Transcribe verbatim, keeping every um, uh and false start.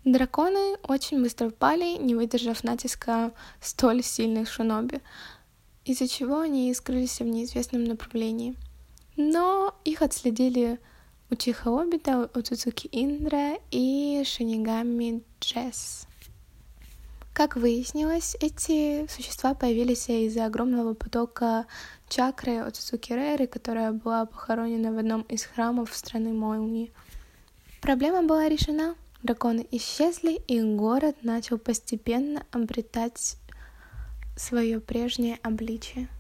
Драконы очень быстро пали, не выдержав натиска столь сильных шиноби, из-за чего они скрылись в неизвестном направлении. Но их отследили Учиха Обита, Оцуцуки Индра и Шинигами Джесс. Как выяснилось, эти существа появились из-за огромного потока чакры Оцуцуки Реры, которая была похоронена в одном из храмов страны Молнии. Проблема была решена. Драконы исчезли, и город начал постепенно обретать свое прежнее обличие.